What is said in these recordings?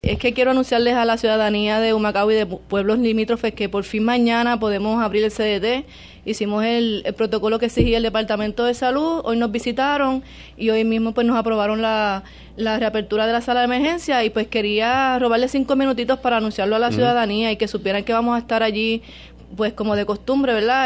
Es que quiero anunciarles a la ciudadanía de Humacao y de pueblos limítrofes que por fin mañana podemos abrir el CDT. Hicimos el protocolo que exigía el Departamento de Salud, hoy nos visitaron y hoy mismo pues nos aprobaron la reapertura de la sala de emergencia y pues quería robarle 5 minutitos para anunciarlo a la ciudadanía y que supieran que vamos a estar allí pues como de costumbre, ¿verdad?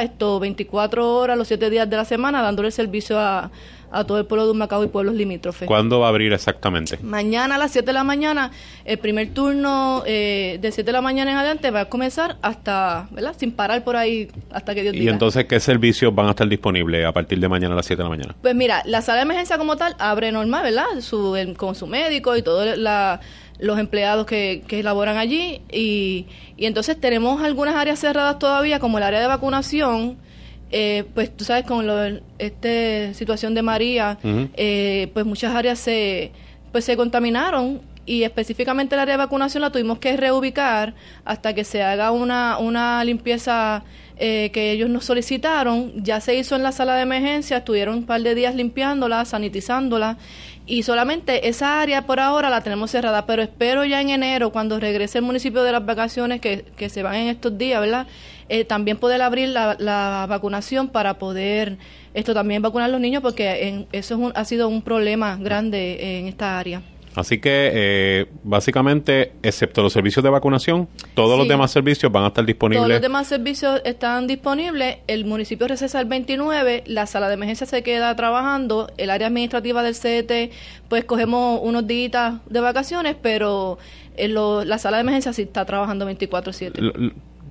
24 horas, los 7 días de la semana, dándole servicio a todo el pueblo de Humacao y pueblos limítrofes. ¿Cuándo va a abrir exactamente? Mañana a las 7 de la mañana, el primer turno de 7 de la mañana en adelante va a comenzar hasta, ¿verdad? Sin parar por ahí hasta que Dios diga. ¿Y entonces qué servicios van a estar disponibles a partir de mañana a las 7 de la mañana? Pues mira, la sala de emergencia como tal abre normal, ¿verdad? Con su médico y todos los empleados que laboran allí y entonces tenemos algunas áreas cerradas todavía, como el área de vacunación. Pues tú sabes, con esta situación de María, pues muchas áreas se contaminaron y específicamente el área de vacunación la tuvimos que reubicar hasta que se haga una limpieza que ellos nos solicitaron. Ya se hizo en la sala de emergencia, estuvieron un par de días limpiándola, sanitizándola y solamente esa área por ahora la tenemos cerrada, pero espero ya en enero, cuando regrese el municipio de las vacaciones que se van en estos días, ¿verdad? También poder abrir la vacunación para poder también vacunar a los niños, porque eso ha sido un problema grande en esta área. Así que, básicamente, excepto los servicios de vacunación, todos los demás servicios van a estar disponibles. Todos los demás servicios están disponibles. El municipio recesa el 29, la sala de emergencia se queda trabajando, el área administrativa del CDT, pues cogemos unos días de vacaciones, pero la sala de emergencia sí está trabajando 24/7.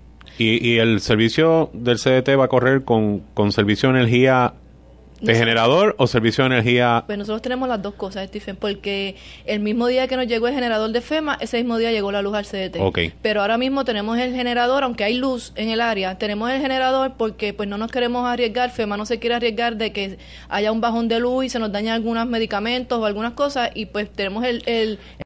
¿Y el servicio del CDT va a correr con servicio de energía de generador o servicio de energía? Pues nosotros tenemos las dos cosas, Stephen, porque el mismo día que nos llegó el generador de FEMA, ese mismo día llegó la luz al CDT. Okay. Pero ahora mismo tenemos el generador, aunque hay luz en el área, tenemos el generador porque pues no nos queremos arriesgar, FEMA no se quiere arriesgar de que haya un bajón de luz y se nos dañen algunos medicamentos o algunas cosas, y pues tenemos el